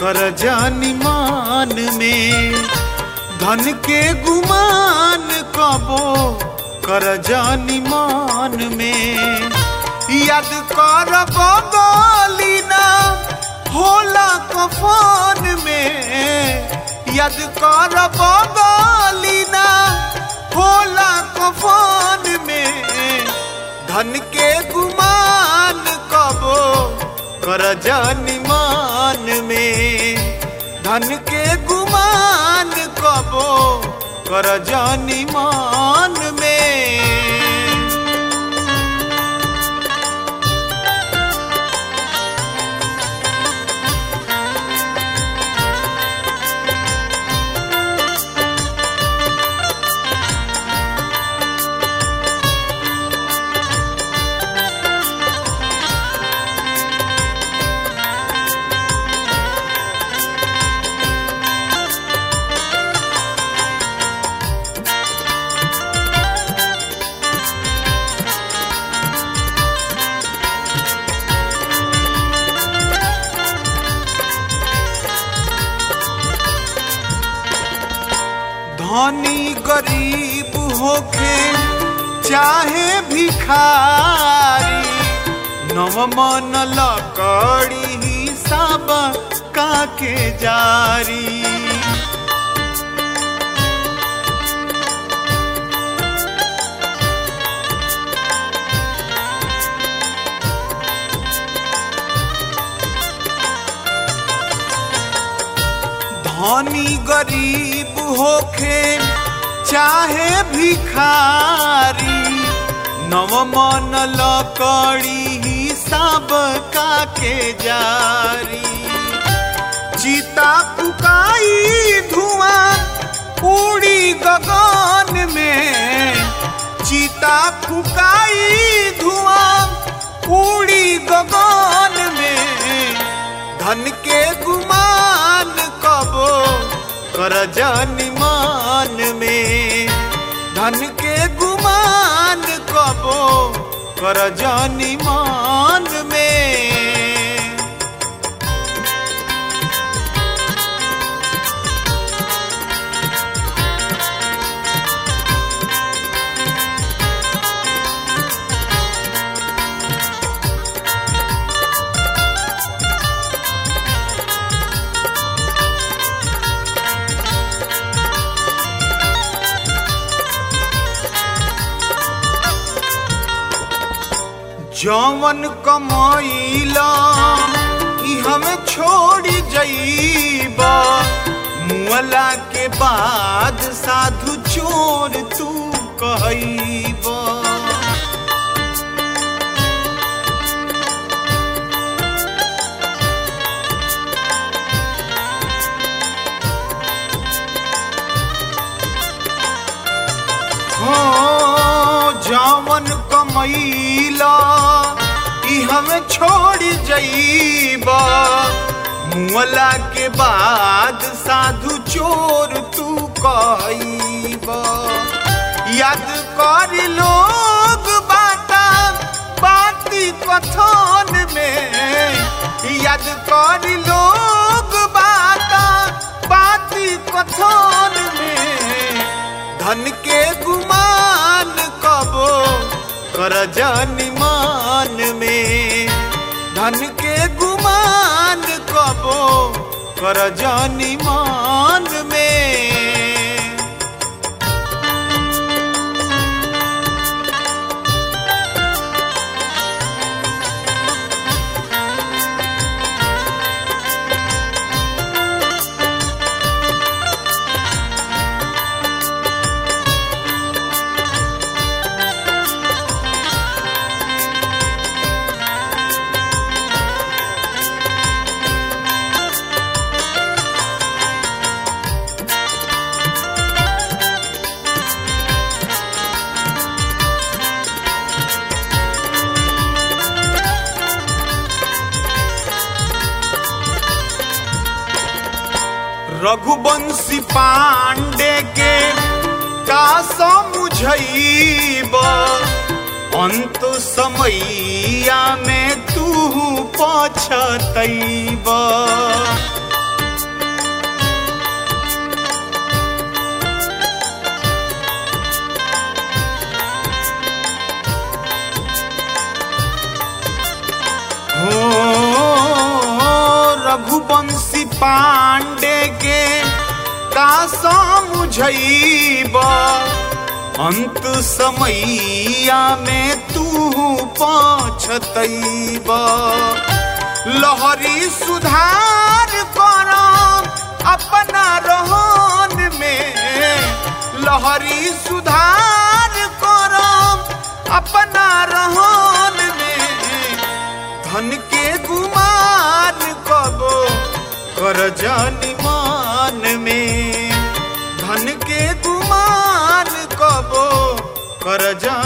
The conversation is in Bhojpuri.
कर जानी मान में, धन के गुमान कबो कर जानी मान में। याद कर बगली ना होला कफन में, याद कर बगली ना होला कफन में। धन के गुमान कबो कर जानी मान में, धन के गुमान कबो कर जानी मान में। धनी गरीब होके चाहे भिखारी, नव मन लकड़ी हिसाब काके जारी। धनी गरीब होके चाहे भिखारी, नव मन लकड़ी हिसाब काके जारी। चिता फुकाई धुआं उड़ी गगन में, चिता फुकाई धुआं उड़ी गगन में। धन के गुमान कबो कर जानी मान में, धन के गुमान कबो कर जानी मान में। जवन कमाइला ई हमें छोड़ी जईबा, मुअला के बाद साधु चोर तू कहईबा। जवन कमैला ई हमें छोड़ जईबा, मुअला के बाद साधु चोर तू कहईबा। याद कर लोग बाटा बाती कथन में, याद कर लोग बाटा बाती कथन में। धन के गुमान कबो कर जानी मान में, धन के गुमान कबो कर जानी मान में। रघुवंशी पांडे के का समझइब, अंत समैया में तू पछतइब। बंसी पांडे के का समझइब अंत समैया में तू पछतइब लहरी सुधार कर अपना रहन में लहरी सुधार कर अपना रहन में धन के गुमान कबो कर जानी मान में धन के गुमान कबो कर जानी